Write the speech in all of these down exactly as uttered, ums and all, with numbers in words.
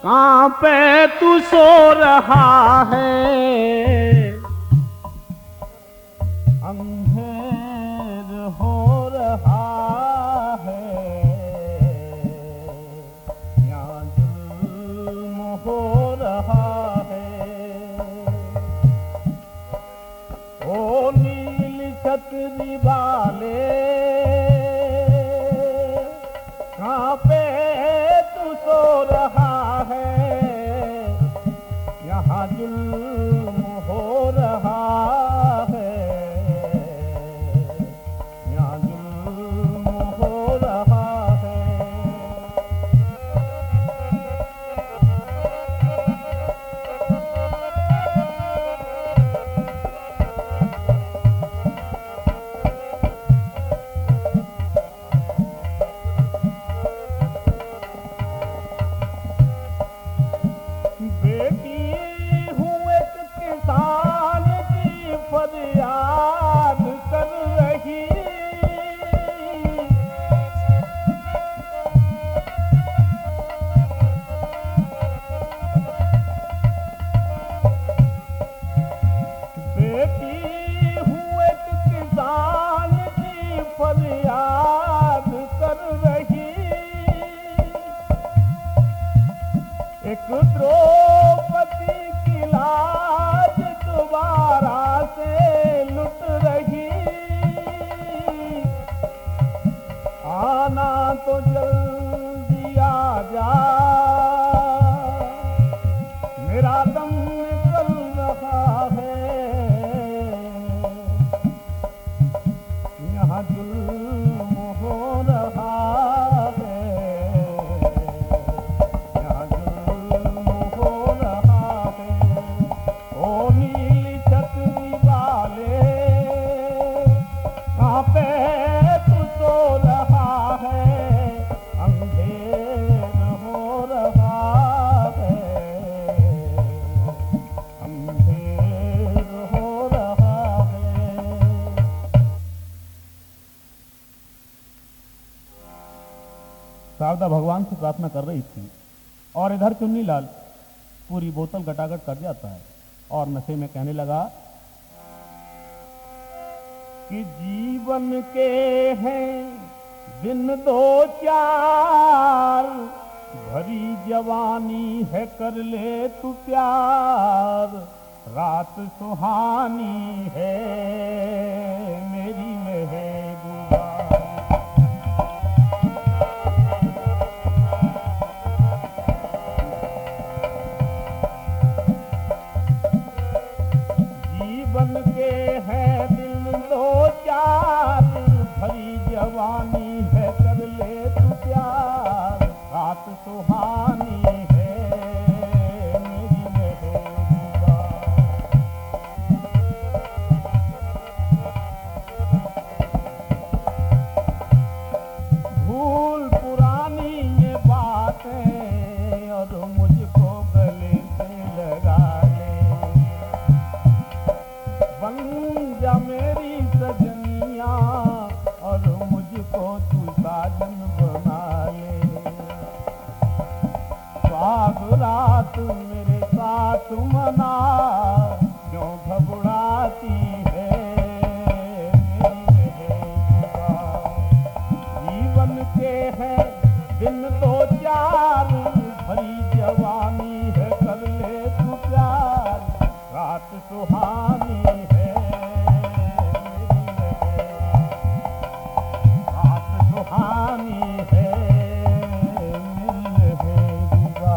कहाँ पे तू सो रहा है, अंधेर हो रहा है, यहाँ जुल्म हो रहा है। ओ नील छतरी वाले, कहाँ पे तू सो रहा है, यहाँ जुल्म हो रहा है, यहाँ जुल्म हो रहा है। फरियाद कर रही, बेटी हूँ एक किसान की फरियाद कर रही, एक द्रौपदी की लाज दोबारा से लुट रही। आना तो जल्दी आ जा, मेरा दम निकल रहा है, यहाँ जुल्म हो रहा है, यहाँ जुल्म हो रहा है। ओ नीली छतरी वाले, कहाँ पे तू सो रहा है, अंधेर हो रहा है, अंधेर हो रहा है। शारदा भगवान से प्रार्थना कर रही थी और इधर चुन्नीलाल पूरी बोतल गटागट कर जाता है और नशे में कहने लगा कि जीवन के हैं दिन दो चार, भरी जवानी है कर ले तू प्यार, रात सुहानी है मेरी महबूबा। जीवन के है दिन दो चार, भरी जवानी है कर ले तू प्यार, रात सुहानी है मेरी महबूबा। भूल पुरानी ये बातें और मुझको गले से लगा ले, बन जा मेरी सजनिया और मुझको तू साजन बना ले। सुहाग रात मेरे साथ मना, क्यों घबराती है मेरी महबूबा। जीवन के है दिन दो चार, भरी जवानी है कर ले तू प्यार, रात सुहानी है मेरी महबूबा, रात सुहानी है मेरी महबूबा।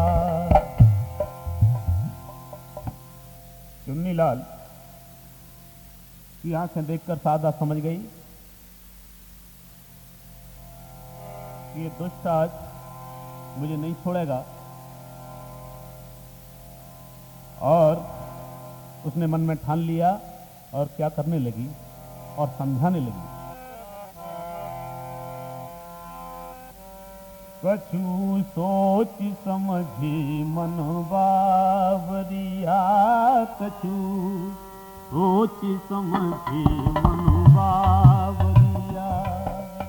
चुन्नीलाल की आंखें देखकर शारदा समझ गई कि ये दुष्ट आज मुझे नहीं छोड़ेगा, और उसने मन में ठान लिया और क्या करने लगी और समझाने लगी। कछु सोच समझी मन बावरिया, कछु सोच समझी मन बावरिया,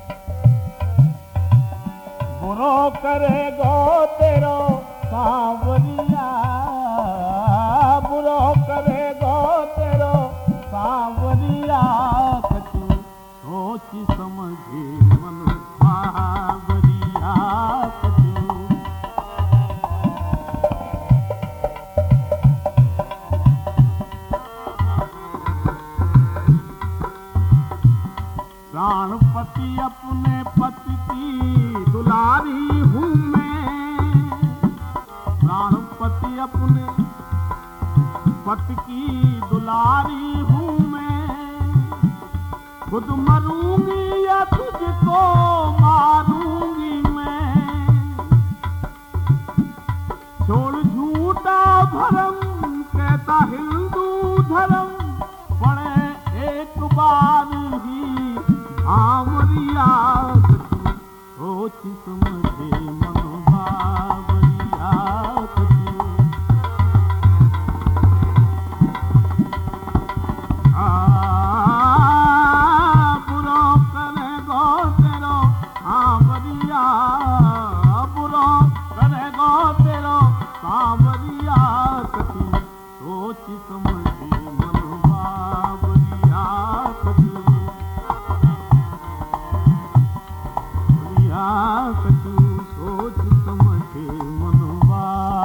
बुरो करेगो तेरो सांवरिया, अपने पति की दुलारी हूँ मैं, प्राणपति अपने पति की दुलारी हूँ मैं, खुद मरूंगी या तुझको मारूंगी मैं, छोड़ झूठा भरम कहता हिंदू धर्म, पड़े एक बार ही भावरिया सोच समझे मन बावरिया बुरो करे गो तेरो सांवरिया, बुरो करे गो तेरो सांवरिया सोच समझे मन बावरिया सोच समझे मनवा।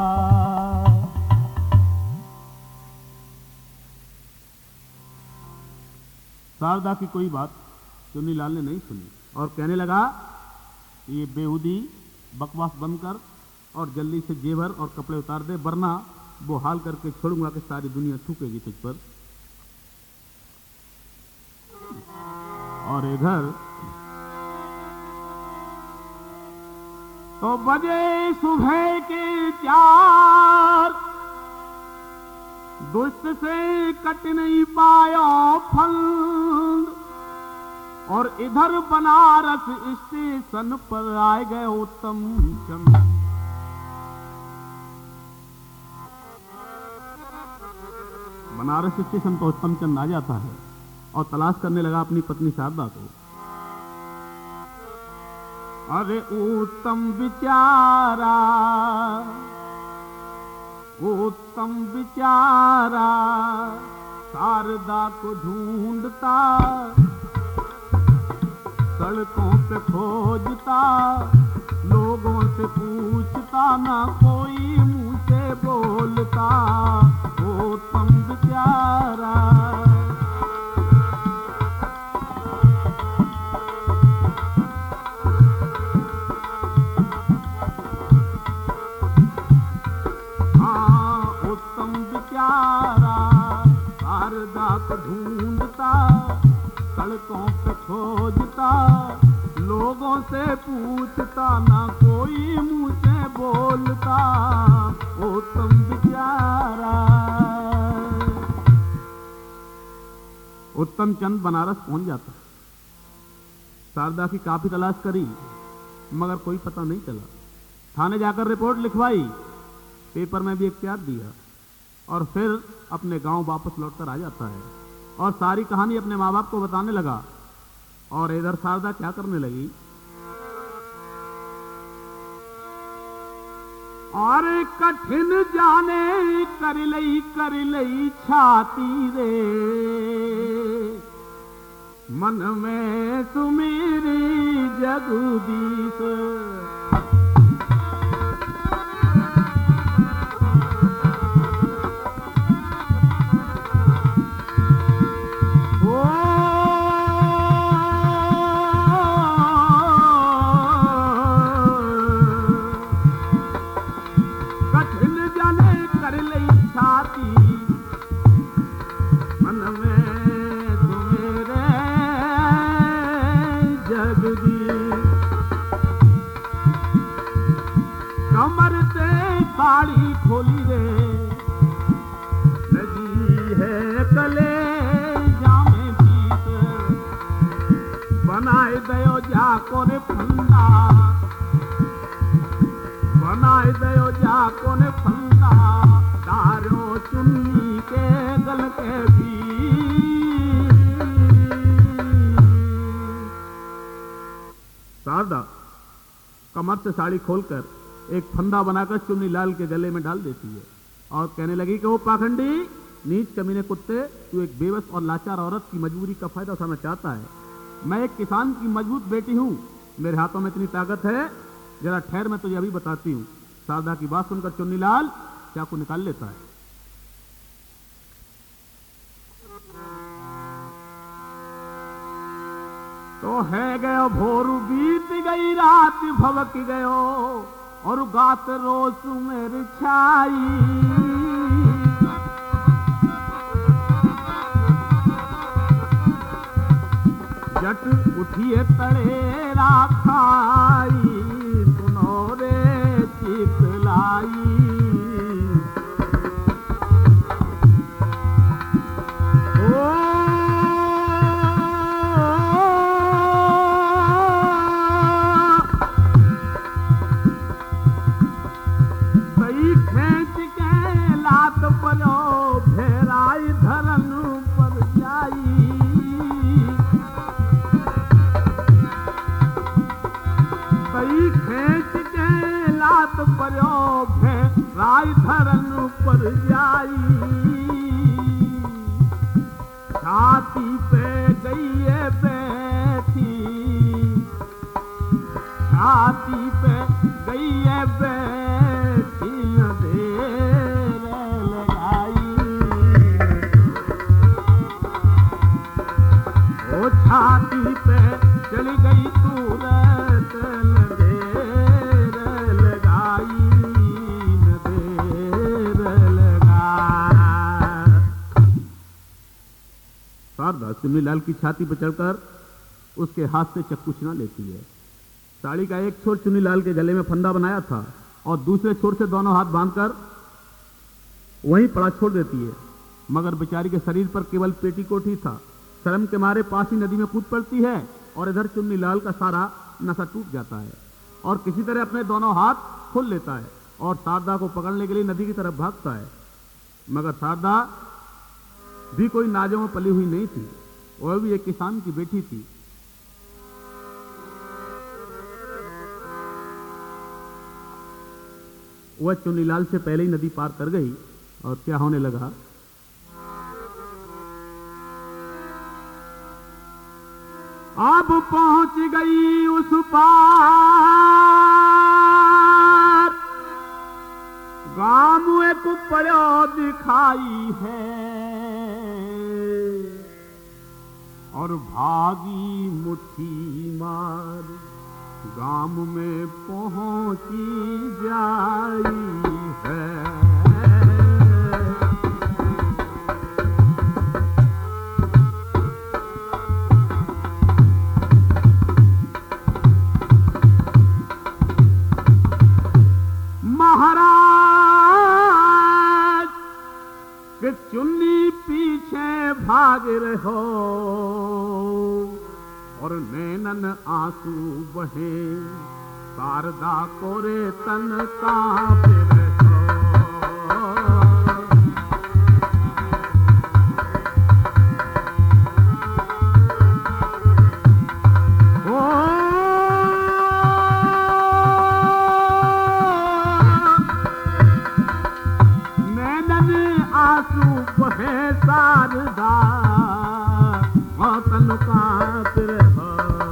शारदा की कोई बात चुन्नीलाल ने नहीं सुनी और कहने लगा ये बेहूदी बकवास बंद कर और जल्दी से जेवर और कपड़े उतार दे, वरना वो हाल करके छोड़ूंगा कि सारी दुनिया थूकेगी तुझ पर। और इधर तो बजे सुबह के चार, दुष्ट से कट नहीं पाया फल, और इधर बनारस स्टेशन पर आए गए उत्तम चंद। बनारस स्टेशन पर उत्तम चंद आ जाता है और तलाश करने लगा अपनी पत्नी शारदा को। अरे उत्तम बिचारा, उत्तम बिचारा शारदा को ढूंढता, सड़कों पे खोजता, लोगों से पूछता, ना कोई मुंह से बोलता। उत्तम बिचारा शारदा को ढूंढता, सड़कों पे खोजता, लोगों से पूछता, ना कोई मुंह से बोलता। उत्तम बेचारा। उत्तम चंद बनारस पहुंच जाता। शारदा की काफी तलाश करी मगर कोई पता नहीं चला। थाने जाकर रिपोर्ट लिखवाई, पेपर में भी इख्तियार दिया और फिर अपने गांव वापस लौटकर आ जाता है और सारी कहानी अपने माँ बाप को बताने लगा। और इधर शारदा क्या करने लगी, और कठिन जाने कर लई कर लई छाती रे, मन में सुमेरी जगदीश। कमर से साड़ी खोली रे, लगी है कले जामे पीत, बनाए दयो जाको ने फंदा, बनाए दयो जाको ने फंदा, तारो चुन्नी के गल के भी। शारदा कमर से साड़ी खोलकर एक फंदा बनाकर चुन्नीलाल के गले में डाल देती है और कहने लगी कि वो पाखंडी, नीच कमीने कुत्ते, तू एक बेबस और लाचार औरत की मजबूरी का फायदा उठाना चाहता है। मैं एक किसान की मजबूत बेटी हूँ, मेरे हाथों में इतनी ताकत है, जरा ठहर मैं तुझे अभी बताती हूँ। शारदा की बात सुनकर चुन्नीलाल चाकू निकाल लेता है। तो है गयो भोरू बीत गई रात भवक गयो और गात रोस मेरी छाई। जट उठिए तड़ेरा खाई सुनो रे चितलाई। राय धरन पर जाई छाती पे गई बैठी छाती पे गई बैठी देर लगाई। ओ छाती पे चली गई तुरंत शारदा चुन्नीलाल की छाती पर चढ़कर उसके हाथ से चक्कू छीना लेती है। साड़ी का एक छोर चुन्नीलाल के गले में फंदा बनाया था और दूसरे छोर से दोनों हाथ बांधकर वहीं पड़ा छोड़ देती है, मगर बेचारी के शरीर पर केवल पेटीकोट ही था। शर्म के मारे पास ही नदी में कूद पड़ती है और इधर चुन्नीलाल का सारा नशा टूट जाता है और किसी तरह अपने दोनों हाथ खोल लेता है और शारदा को पकड़ने के लिए नदी की तरफ भागता है। मगर शारदा भी कोई नाजों में पली हुई नहीं थी, वह भी एक किसान की बेटी थी। वह चुन्नीलाल से पहले ही नदी पार कर गई और क्या होने लगा। अब पहुंच गई उस पार गांव एक पड़ो दिखाई है और भागी मुट्ठी मार गांव में पहुंची जाई है। महाराज के चुन्नी पीछे भाग रहो और नैनन आंसू बहे शारदा कोरे तन कांपे रहो। आंसू बहे शारदा तन कांपे रहो।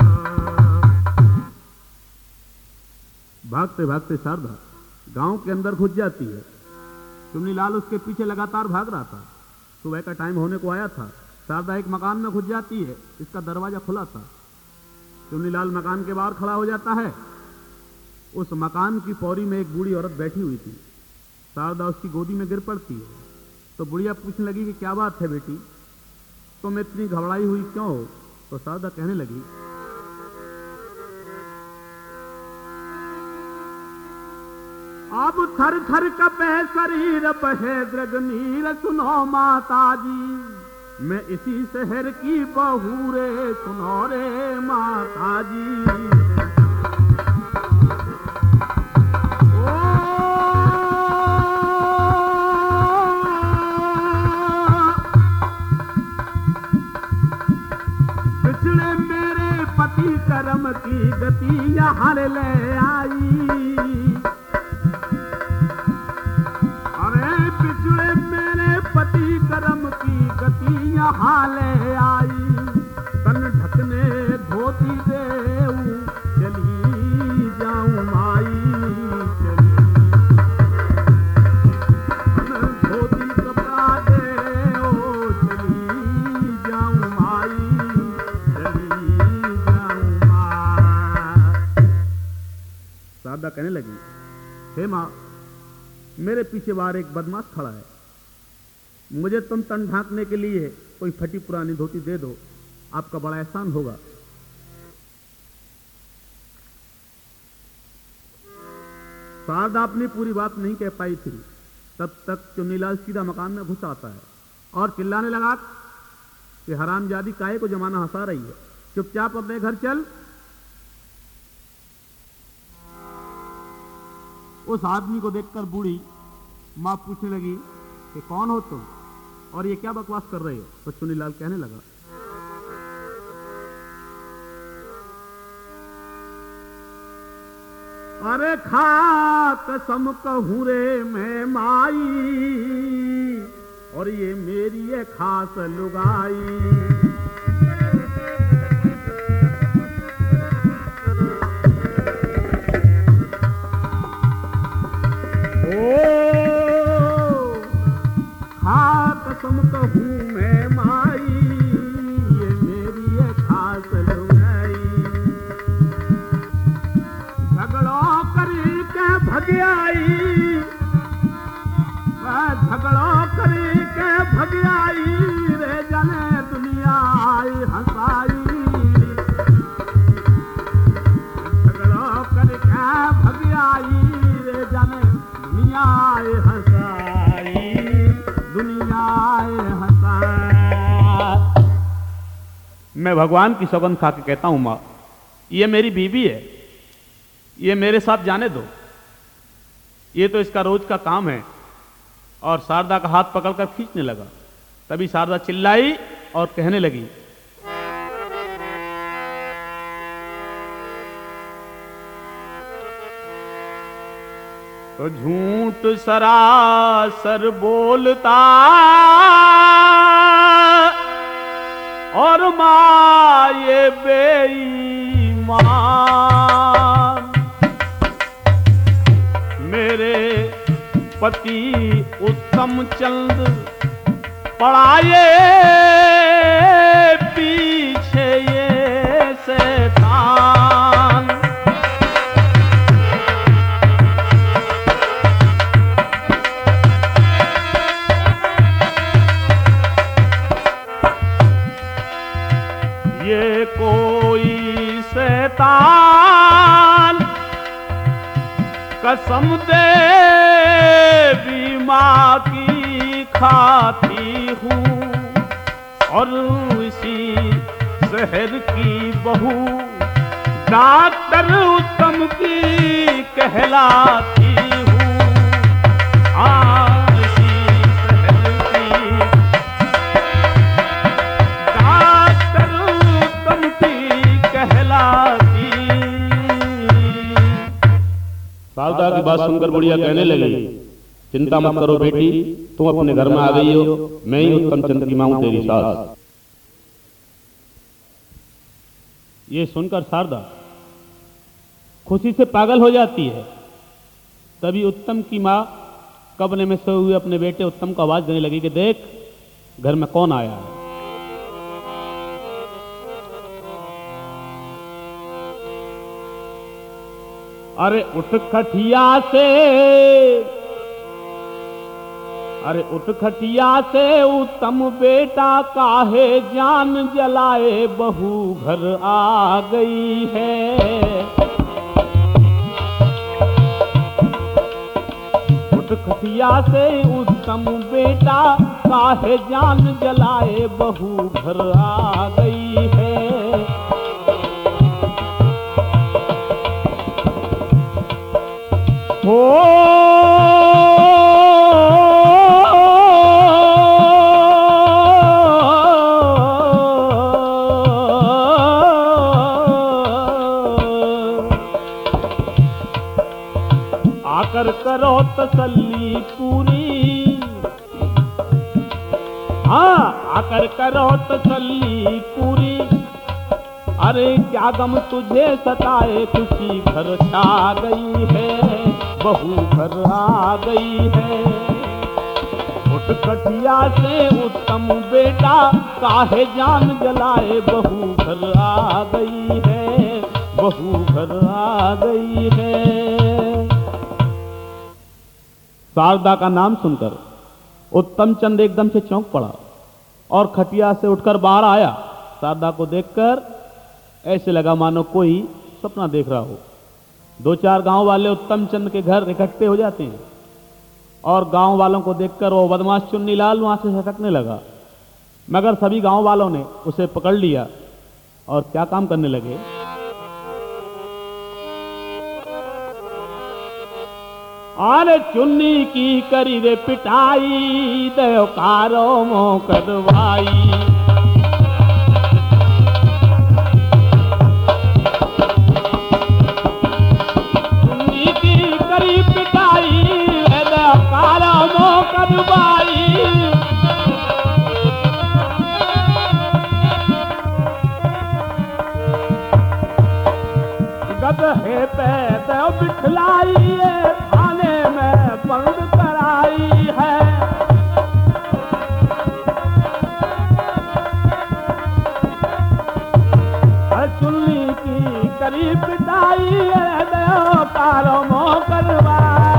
भागते भागते शारदा गांव के अंदर घुस जाती है। चुन्नीलाल उसके पीछे लगातार भाग रहा था। सुबह का टाइम होने को आया था। शारदा एक मकान में घुस जाती है। इसका दरवाजा खुला था। चुन्नीलाल मकान के बाहर खड़ा हो जाता है। उस मकान की पौड़ी में एक बूढ़ी औरत बैठी हुई थी। शारदा उसकी गोदी में गिर पड़ती है तो बुढ़िया पूछने लगी कि क्या बात है बेटी, तुम तो इतनी घबराई हुई क्यों हो? तो शारदा कहने लगी, अब थर थर कपे शरीर बहे द्रगनीर सुनो माता जी, मैं इसी शहर की बहू रे सुनो रे माता जी। कर्म की गति यहाँ ले आई, अरे पिछड़े मेरे पति कर्म की गति यहाँ ले आई। तन ढकने धोती देऊ कहने लगी, हे माँ, मेरे पीछे बाहर एक बदमाश खड़ा है, मुझे तुम तन ढांकने के लिए कोई फटी पुरानी धोती दे दो, आपका बड़ा एहसान होगा। शारदा अपनी पूरी बात नहीं कह पाई थी, तब तक चुन्नीलाल सीधा मकान में घुस आता है और चिल्लाने लगा कि हरामजादी काहे को जमाना हंसा रही है, चुपचाप अपने घर चल। उस आदमी को देखकर बूढ़ी मां पूछने लगी कि कौन हो तुम और ये क्या बकवास कर रहे हो? तो चुन्नीलाल कहने लगा, अरे खा कसम कहूं रे मैं माई, और ये मेरी है खास लुगाई। ओ खा कसम कहूं मैं माई, ये मेरी है खास लुगाई। झगड़ो करी के भग आई, झगड़ो करी के भग आई रे जाने दुनिया आई हंसाई। झगड़ो करके भग आई रे जाने दुनिया आई हंसाई, दुनिया आई हंसाई। मैं भगवान की सौगंध खा के कहता हूं मां, ये मेरी बीवी है, ये मेरे साथ जाने दो, ये तो इसका रोज का काम है। और शारदा का हाथ पकड़कर खींचने लगा। तभी शारदा चिल्लाई और कहने लगी, तो झूठ सरासर बोलता और मां ये बेईमान, मेरे पति उत्तम चंद पड़ाए पीछे ये शैतान। ये कोई शैतान कसम दे माँ की खाती हूँ, और इसी शहर की बहू डॉक्टर उत्तम की कहलाती हूँ। इसी शहर की डॉक्टर उत्तम की कहलाती। शारदा की बात सुनकर बुढ़िया कहने लगी, चिंता मत करो बेटी, तुम अपने घर में आ गई हो, मैं ही उत्तम चंद की मां हूं, तेरी सास। ये सुनकर शारदा खुशी से पागल हो जाती है। तभी उत्तम की मां कब्र में सोए हुए अपने बेटे उत्तम को आवाज देने लगी कि देख घर में कौन आया है। अरे उठ खटिया से, अरे उठ खटिया से उत्तम बेटा काहे जान जलाए, बहू घर आ गई है। उठ खटिया से उत्तम बेटा काहे जान जलाए, बहू घर आ गई है। हो आकर करो तसल्ली पूरी, हाँ आकर करो तसल्ली पूरी। अरे क्या गम तुझे सताए, खुशी घर छा गई है, बहू घर आ गई है। उठ खटिया से उत्तम बेटा काहे जान जलाए, बहू घर आ गई है, बहू घर आ गई है। शारदा का नाम सुनकर उत्तम चंद एकदम से चौंक पड़ा और खटिया से उठकर बाहर आया। शारदा को देखकर ऐसे लगा मानो कोई सपना देख रहा हो। दो चार गांव वाले उत्तम चंद के घर इकट्ठे हो जाते हैं और गांव वालों को देखकर वो बदमाश चुन्नीलाल वहां से सटकने लगा, मगर सभी गांव वालों ने उसे पकड़ लिया और क्या काम करने लगे। अरे चुन्नी की करी रे पिटाई, देवकारो मो करवाई। चुन्नी की करी पिटाई, देवकारो मो करवाई। गधे पे देव बिठलाई, थाने में बंद कराई है। चुन्नी की करी पिटाई, देव कारो मो करवा।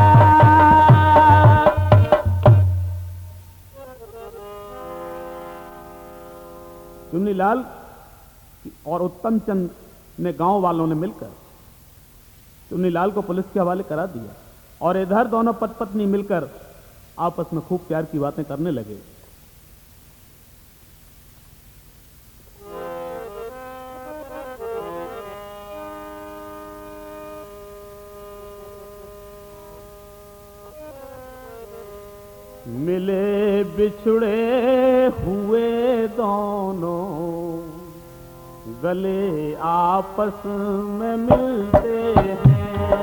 चुन्नीलाल और उत्तम चंद ने गांव वालों ने मिलकर चुन्नीलाल को पुलिस के हवाले करा दिया और इधर दोनों पति पत्नी मिलकर आपस में खूब प्यार की बातें करने लगे। मिले बिछड़े हुए दोनों गले आपस में मिलते हैं।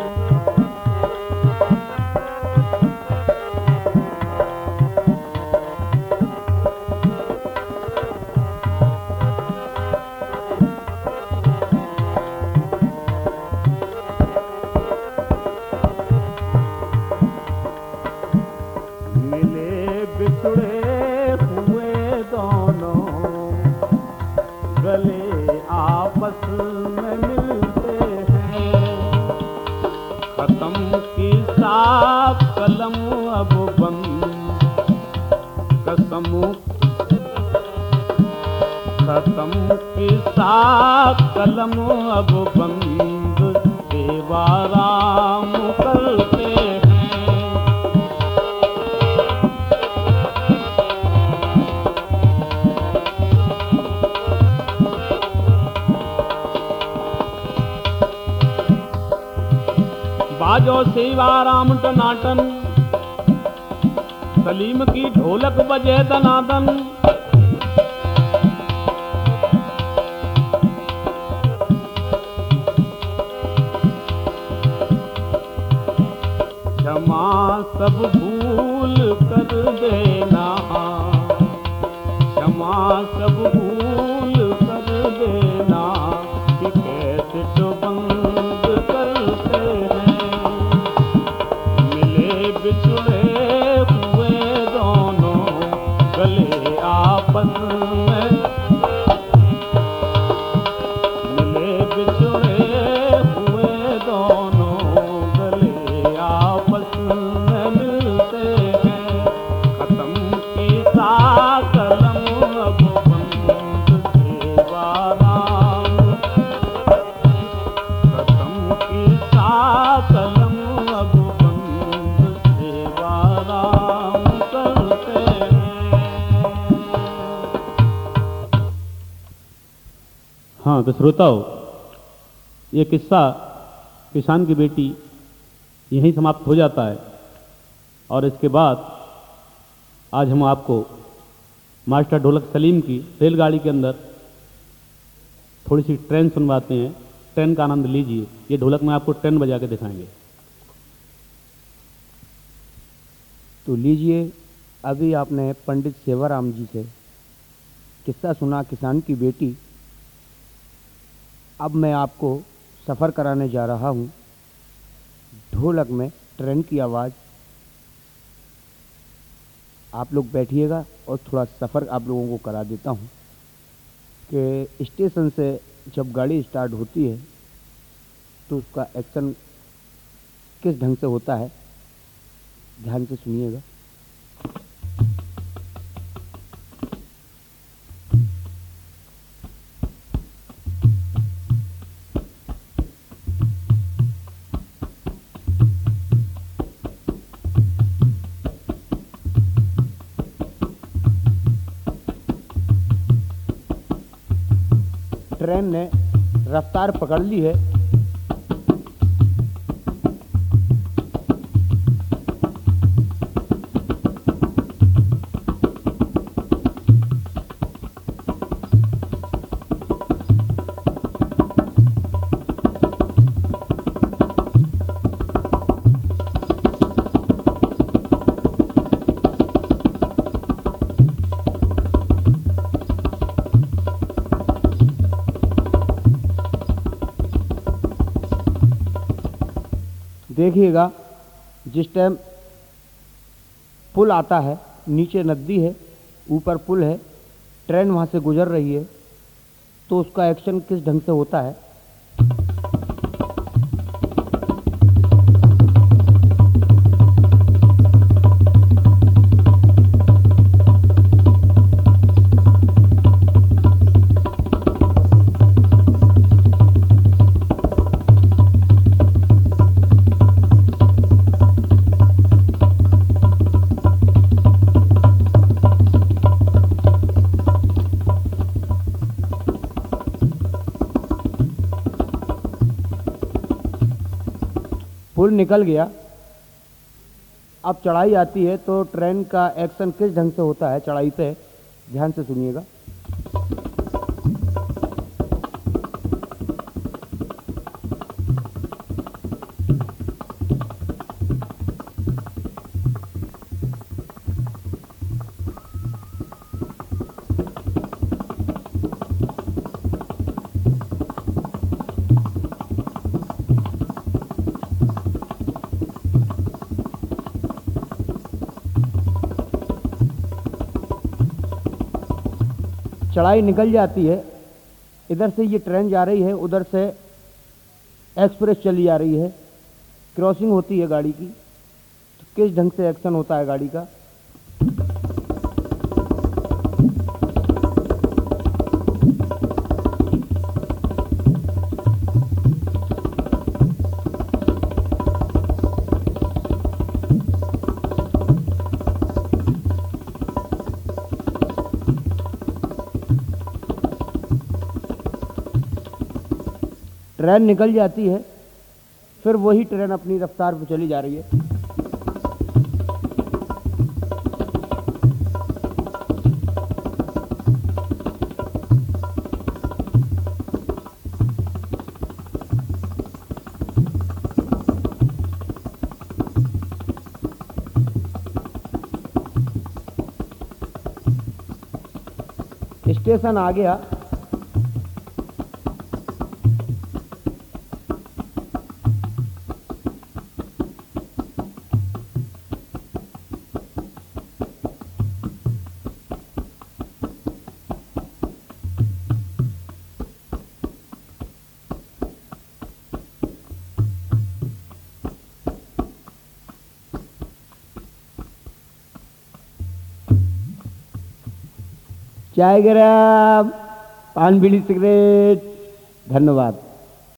मिले बिछड़े हुए दोनों गले आपस में मिलते हैं। खत्म की साफ कलम अब बंद कसम, खत्म की साफ कलम अब बंद देवाराम करते हैं। बाजो सेवाराम टनाटन, सलीम की ढोलक बजे दनादन। क्षमा सब भूल कर देना, क्षमा सब भूल कर देना कि कैसे तो बंद करते हैं। बिछड़े हुए दोनों गले आपस में मिले, बिछड़े हुए दोनों गले आपस में मिलते हैं। खत्म की सा कलम अब बंद देवाराम, खत्म की सा कलम अब हाँ तो श्रोताओं, ये किस्सा किसान की बेटी यहीं समाप्त हो जाता है और इसके बाद आज हम आपको मास्टर ढोलक सलीम की रेलगाड़ी के अंदर थोड़ी सी ट्रेन सुनवाते हैं। ट्रेन का आनंद लीजिए। ये ढोलक में आपको ट्रेन बजा के दिखाएंगे। तो लीजिए, अभी आपने पंडित सेवाराम जी से किस्सा सुना किसान की बेटी। अब मैं आपको सफ़र कराने जा रहा हूँ ढोलक में ट्रेन की आवाज़। आप लोग बैठिएगा और थोड़ा सफ़र आप लोगों को करा देता हूँ कि स्टेशन से जब गाड़ी स्टार्ट होती है तो उसका एक्शन किस ढंग से होता है ध्यान से सुनिएगा। ट्रेन ने रफ्तार पकड़ ली है। देखिएगा, जिस टाइम पुल आता है, नीचे नदी है, ऊपर पुल है, ट्रेन वहाँ से गुजर रही है, तो उसका एक्शन किस ढंग से होता है। पुल निकल गया, अब चढ़ाई आती है, तो ट्रेन का एक्शन किस ढंग से होता है चढ़ाई पे, ध्यान से सुनिएगा। चढ़ाई निकल जाती है, इधर से ये ट्रेन जा रही है, उधर से एक्सप्रेस चली जा रही है, क्रॉसिंग होती है गाड़ी की, तो किस ढंग से एक्शन होता है गाड़ी का। ट्रेन निकल जाती है, फिर वही ट्रेन अपनी रफ्तार पर चली जा रही है। स्टेशन आ गया, चाय गरम, पान बीड़ी सिगरेट। धन्यवाद।